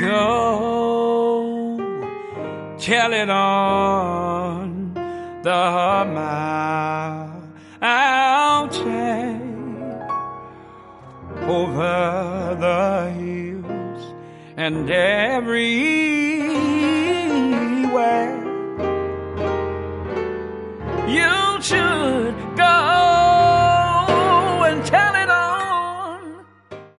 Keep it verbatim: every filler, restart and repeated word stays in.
go, tell it on the mountain, over the hills and everywhere. You